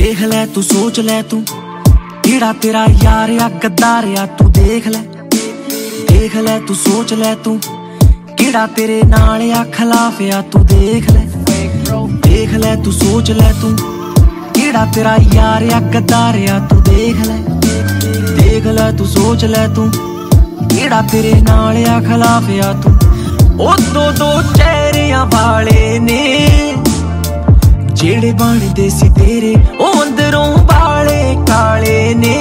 देख ले तू सोच ले तू केड़ा तेरा यार या गद्दार या तू देख ले तू सोच ले तू केड़ा तेरे नाल या खिलाफ या तू देख ले तू सोच ले तू केड़ा तेरा यार या गद्दार या तू देख ले तू सोच ले तू केड़ा तेरे नाल या खिलाफ या तू ओ दो चेहरियां वाले ने जेड़े बनदे सी तेरे ओ अंदरों वाले काले ने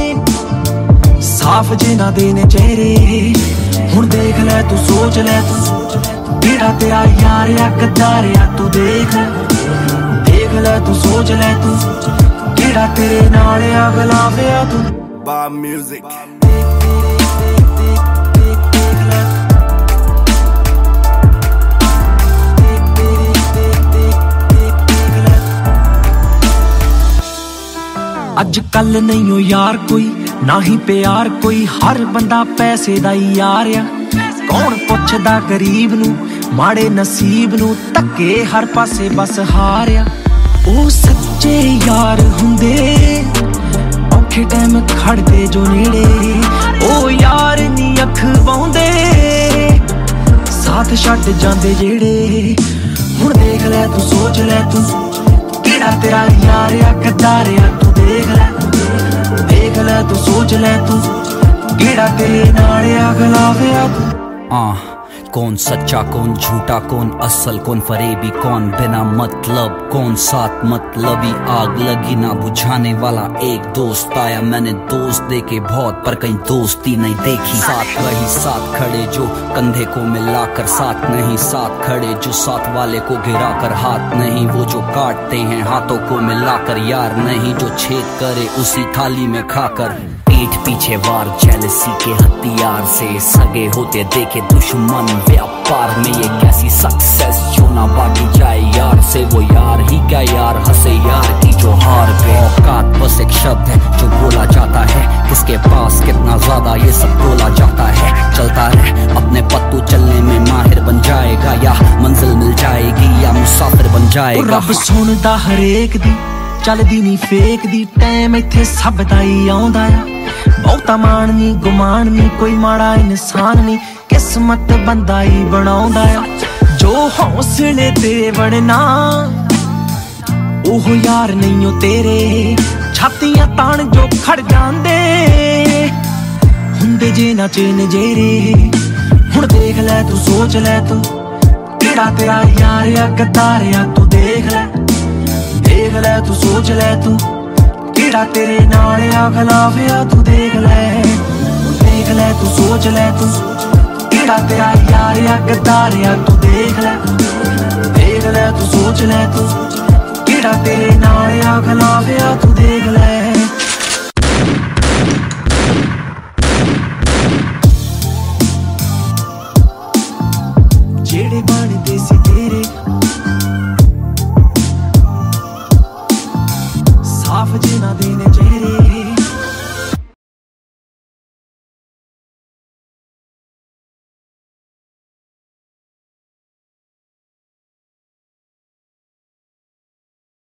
साफ जिन्हां दे ने चेहरे हुण देख ले तू सोच ले तू केड़ा तेरा यार या गद्दार या तू देख ले तू सोच ले तू केड़ा तेरे नाल या खिलाफ या तू Bar music अज कल नहीं हो यार कोई ना ही प्यार कोई हर बंदा पैसे दा ही यार आ कौन पुछदा गरीब नू माड़े नसीब नू धक्के हर पासे बस हार आ ओ सच्चे यार हुंदे औखे टाइम खड़दे जो नेड़े ओ यार नी अख पाउंदे साथ छड्ड जांदे जेड़े हुण देख ले तू सोच ले तू केड़ा तेरा यार या गद्दार या तू देख ले तू सोच ले तू केड़ा तेरे नाल या खिलाफ या तू कौन सच्चा कौन झूठा कौन असल कौन फरेबी कौन बिना मतलब कौन साथ मतलबी आग लगी ना बुझाने वाला एक दोस्त आया मैंने दोस्त देखे बहुत पर कहीं दोस्ती नहीं देखी साथ वही साथ खड़े जो कंधे को मिलाकर साथ नहीं साथ खड़े जो साथ वाले को गिरा कर हाथ नहीं वो जो काटते हैं हाथों को मिलाकर यार नहीं जो छेद करे उसी थाली में खाकर पीठ पीछे वार जेलसी के हथियार से सगे होते देखे दुश्मन व्यापार में ये कैसी सक्सेस जो ना बांटी जाए यार से वो यार ही क्या यार हंसे यार की जो हार पे औकात बस एक शब्द है जो बोला जाता है किसके पास कितना ज्यादा ये सब बोला जाता है चलता रहे अपने पत्तू चलने में माहिर बन जाएगा या मंजिल मिल जाएगी या मुसाफिर बन जाएगा रब सुनदा हरेक दी चलदी नी फेक दी टाइम इत्थे सब दा ही आउंदा आ बहुता मान नी गुमान नी कोई माड़ा इंसान नी किस्मत बंदा ही बनाउंदा आ जो हौसले ते वड़ना ओह यार नहीं हो तेरे छातियां तान जो खड़ जांदे हुंदे जे ना चैन जेरे हुण देख ले तू सोच ले तू केड़ा तेरा यार या गद्दार या तू देख ले तू सोच ले तू केड़ा तेरे नाल या खिलाफ या तू देख ले तू सोच ले तू केड़ा तेरा यार या गद्दार या तू देख ले तू सोच ले तू केड़ा तेरे नाल या खिलाफ या तू देख ले